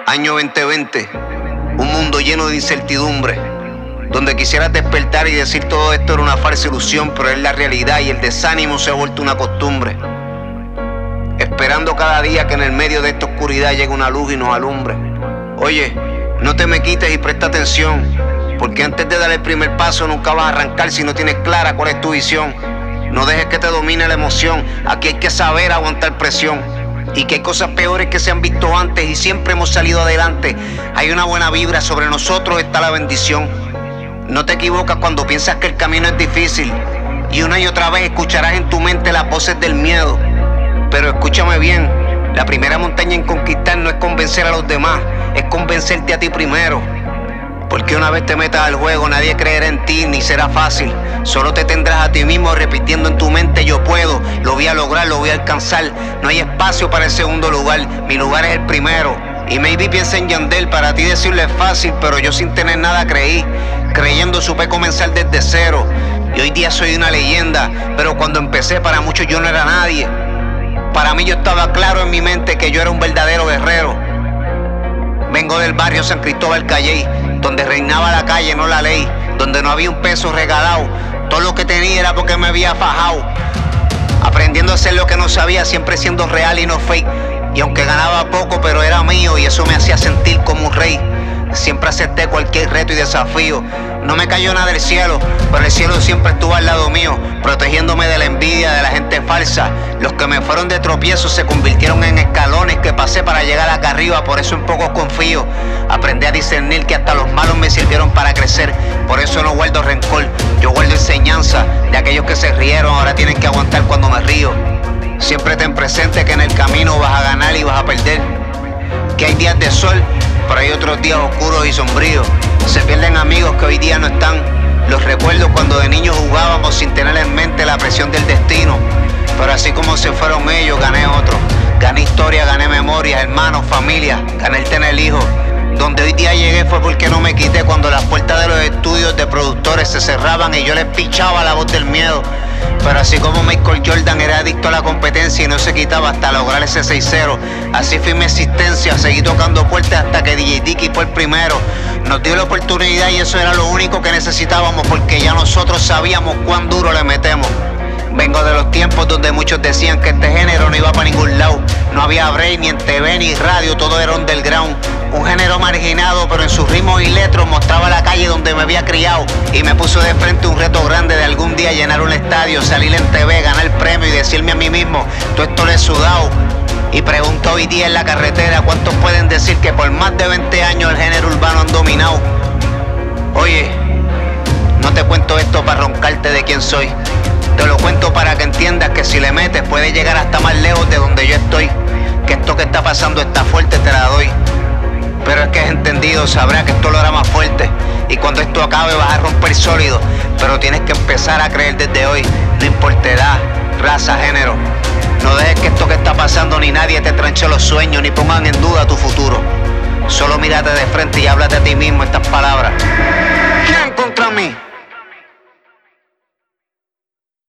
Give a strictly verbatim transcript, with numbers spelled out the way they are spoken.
Año veinte veinte, un mundo lleno de incertidumbre, donde quisieras despertar y decir todo esto era una falsa ilusión, pero es la realidad y el desánimo se ha vuelto una costumbre. Esperando cada día que en el medio de esta oscuridad llegue una luz y nos alumbre. Oye, no te me quites y presta atención, porque antes de dar el primer paso nunca vas a arrancar si no tienes clara cuál es tu visión. No dejes que te domine la emoción, aquí hay que saber aguantar presión. Y que hay cosas peores que se han visto antes y siempre hemos salido adelante. Hay una buena vibra, sobre nosotros está la bendición. No te equivocas cuando piensas que el camino es difícil, y una y otra vez escucharás en tu mente las voces del miedo. Pero escúchame bien, la primera montaña en conquistar no es convencer a los demás, es convencerte a ti primero. Porque una vez te metas al juego, nadie creerá en ti ni será fácil. Solo te tendrás a ti mismo repitiendo en tu mente: yo puedo, lo voy a lograr, lo voy a alcanzar. No hay espacio para el segundo lugar, mi lugar es el primero. Y maybe piensa en Yandel, para ti decirlo es fácil, pero yo sin tener nada creí. Creyendo supe comenzar desde cero, y hoy día soy una leyenda. Pero cuando empecé para muchos yo no era nadie. Para mí yo estaba claro en mi mente que yo era un verdadero guerrero. Vengo del barrio San Cristóbal Calley, donde reinaba la calle, no la ley, donde no había un peso regalado. Todo lo que tenía era porque me había fajado. Aprendiendo a hacer lo que no sabía, siempre siendo real y no fake. Y aunque ganaba poco, pero era mío, y eso me hacía sentir como un rey. Siempre acepté cualquier reto y desafío. No me cayó nada del cielo, pero el cielo siempre estuvo al lado mío, protegiéndome de la envidia de la gente falsa. Los que me fueron de tropiezo se convirtieron en escalones que pasé para llegar acá arriba. Por eso en poco confío. Aprendí a discernir que hasta los malos me sirvieron para crecer. Por eso no guardo rencor, yo guardo enseñanza. De aquellos que se rieron ahora tienen que aguantar cuando me río. Siempre ten presente que en el camino vas a ganar y vas a perder. Que hay días de sol, pero hay otros días oscuros y sombríos. Se pierden amigos que hoy día no están. Los recuerdo cuando de niños jugábamos sin tener en mente la presión del destino. Pero así como se fueron ellos, gané otros. Gané historia, gané memoria, hermanos, familia. Gané el tener hijos. Donde hoy día llegué fue porque no me quité cuando las puertas de los estudios de productores se cerraban y yo les pichaba la voz del miedo. Pero así como Michael Jordan era adicto a la competencia y no se quitaba hasta lograr ese seis cero, así fue mi existencia, seguí tocando puertas hasta que D J Dicky fue el primero. Nos dio la oportunidad y eso era lo único que necesitábamos, porque ya nosotros sabíamos cuán duro le metemos. Vengo de los tiempos donde muchos decían que este género no iba para ningún lado. No había break ni en T V ni radio, todo era underground. Un género marginado, pero en sus ritmos y letras mostraba la calle donde me había criado. Y me puso de frente un reto grande de algún día llenar un estadio, salir en T V, ganar el premio y decirme a mí mismo: todo esto lo he sudado. Y pregunto hoy día en la carretera: ¿cuántos pueden decir que por más de veinte años el género urbano han dominado? Oye, no te cuento esto para roncarte de quién soy. Te lo cuento para que entiendas que si le metes puedes llegar hasta más lejos de donde yo estoy. Que esto que está pasando está fuerte, te la doy. Pero es que has entendido, sabrás que esto lo hará más fuerte. Y cuando esto acabe vas a romper sólido. Pero tienes que empezar a creer desde hoy. No importa edad, raza, género. No dejes que esto que está pasando ni nadie te tranche los sueños, ni pongan en duda tu futuro. Solo mírate de frente y háblate a ti mismo estas palabras: ¿quién contra mí?